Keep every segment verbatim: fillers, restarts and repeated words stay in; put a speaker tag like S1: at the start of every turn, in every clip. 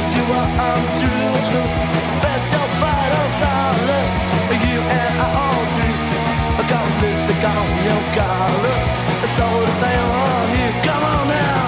S1: you are untrue. Bet your bottom dollar, you and I all do. Cause lipstick on your collar, throw the thing on you, come on now.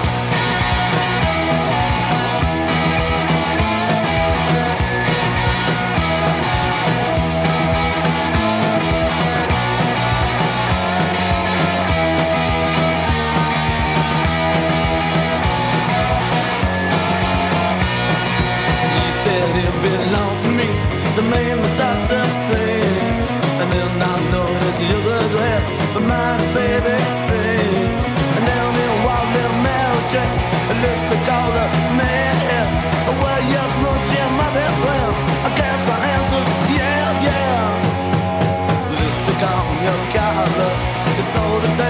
S1: Belong to me, the man must stop the thing. And then I notice yours as well, but mine is baby pink. And down in Wildlife Mary Jane, it looks to call the man. Well, yes, mooching my best friend. I guess the answer's yeah, yeah. Lipstick on your collar, it's all the day.